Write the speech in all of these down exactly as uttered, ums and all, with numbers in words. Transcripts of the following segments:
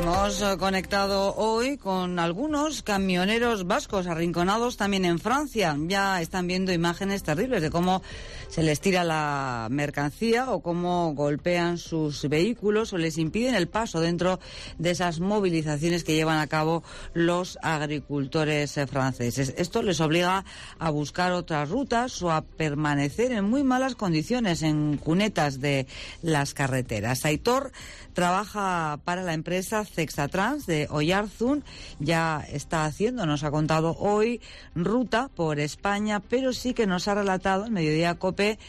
Hemos conectado hoy con algunos camioneros vascos arrinconados también en Francia. Ya están viendo imágenes terribles de cómo se les tira la mercancía o cómo golpean sus vehículos o les impiden el paso dentro de esas movilizaciones que llevan a cabo los agricultores franceses. Esto les obliga a buscar otras rutas o a permanecer en muy malas condiciones en cunetas de las carreteras. Aitor trabaja para la empresa Cexatrans de Oyarzun, ya está haciendo, nos ha contado hoy, ruta por España, pero sí que nos ha relatado en Mediodía Cope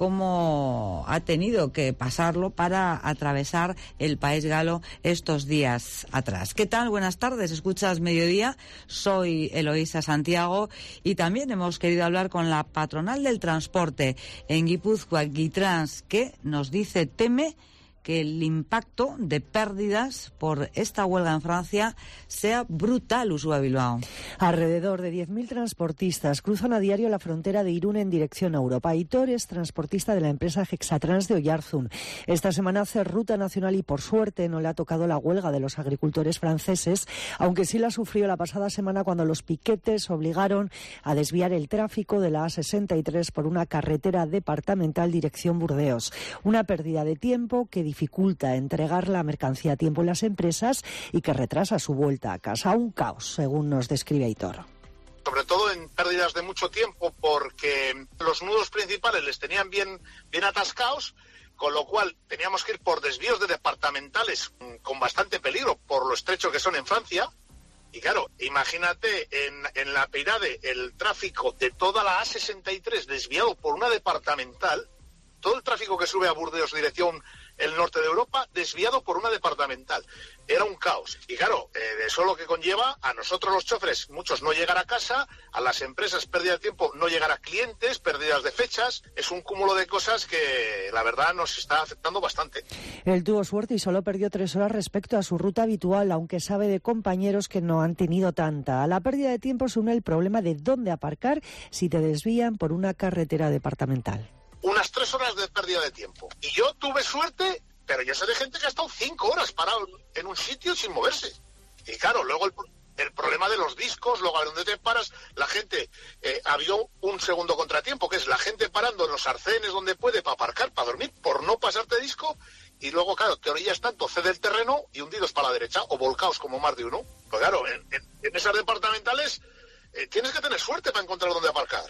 cómo ha tenido que pasarlo para atravesar el país galo estos días atrás. ¿Qué tal? Buenas tardes, escuchas Mediodía, soy Eloísa Santiago y también hemos querido hablar con la patronal del transporte en Guipúzcoa, Gitrans, que nos dice teme que el impacto de pérdidas por esta huelga en Francia sea brutal, Ursúa Bilbao. Alrededor de diez mil transportistas cruzan a diario la frontera de Irún en dirección a Europa. Aitor es transportista de la empresa Cexatrans de Oyarzun. Esta semana hace ruta nacional y por suerte no le ha tocado la huelga de los agricultores franceses, aunque sí la sufrió la pasada semana cuando los piquetes obligaron a desviar el tráfico de la A sesenta y tres por una carretera departamental dirección Burdeos. Una pérdida de tiempo que dificulta entregar la mercancía a tiempo en las empresas y que retrasa su vuelta a casa. Un caos, según nos describe Aitor. Sobre todo en pérdidas de mucho tiempo, porque los nudos principales les tenían bien, bien atascados, con lo cual teníamos que ir por desvíos de departamentales con bastante peligro por lo estrecho que son en Francia. Y claro, imagínate en, en la Peirade el tráfico de toda la A sesenta y tres desviado por una departamental, todo el tráfico que sube a Burdeos dirección el norte de Europa, desviado por una departamental. Era un caos. Y claro, eh, eso lo que conlleva a nosotros los choferes, muchos no llegar a casa, a las empresas pérdida de tiempo, no llegar a clientes, pérdidas de fechas. Es un cúmulo de cosas que la verdad nos está afectando bastante. Él tuvo suerte y solo perdió tres horas respecto a su ruta habitual, aunque sabe de compañeros que no han tenido tanta. A la pérdida de tiempo se une el problema de dónde aparcar si te desvían por una carretera departamental. Unas tres horas de pérdida de tiempo. Y yo tuve suerte, pero yo sé de gente que ha estado cinco horas parado en un sitio sin moverse. Y claro, luego el, el problema de los discos, luego a donde te paras, la gente, eh, ha habido un segundo contratiempo, que es la gente parando en los arcenes donde puede para aparcar, para dormir, por no pasarte disco, y luego, claro, te orillas tanto, cede el terreno y hundidos para la derecha, o volcaos como más de uno. Pues claro, en, en, en esas departamentales eh, tienes que tener suerte para encontrar dónde aparcar.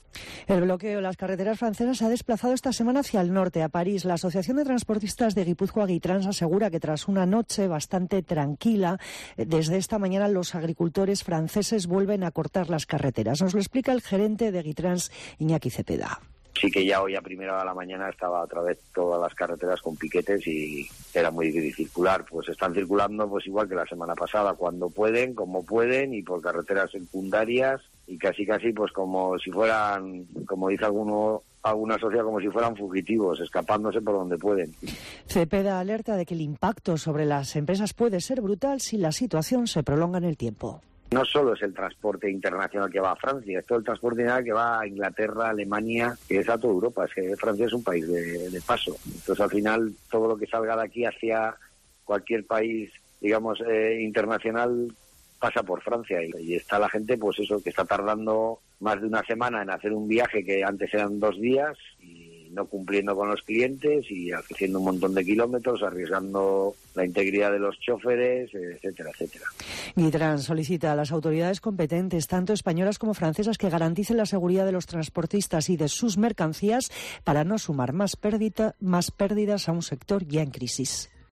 El bloqueo de las carreteras francesas se ha desplazado esta semana hacia el norte, a París. La Asociación de Transportistas de Guipúzcoa, Gitrans, asegura que tras una noche bastante tranquila, desde esta mañana los agricultores franceses vuelven a cortar las carreteras. Nos lo explica el gerente de Gitrans, Iñaki Cepeda. Sí que ya hoy a primera hora de la mañana estaba otra vez todas las carreteras con piquetes y era muy difícil circular. Pues están circulando pues igual que la semana pasada, cuando pueden, como pueden y por carreteras secundarias y casi casi pues como si fueran, como dice alguno, alguna sociedad, como si fueran fugitivos, escapándose por donde pueden. Cepeda alerta de que el impacto sobre las empresas puede ser brutal si la situación se prolonga en el tiempo. No solo es el transporte internacional que va a Francia, es todo el transporte internacional que va a Inglaterra, Alemania, que es a toda Europa. Es que Francia es un país de, de paso. Entonces, al final, todo lo que salga de aquí hacia cualquier país, digamos, eh, internacional, pasa por Francia. Y, y está la gente, pues eso, que está tardando más de una semana en hacer un viaje que antes eran dos días y no cumpliendo con los clientes y haciendo un montón de kilómetros, arriesgando la integridad de los choferes, etcétera, etcétera. Gitrans solicita a las autoridades competentes, tanto españolas como francesas, que garanticen la seguridad de los transportistas y de sus mercancías para no sumar más pérdida, más pérdidas a un sector ya en crisis.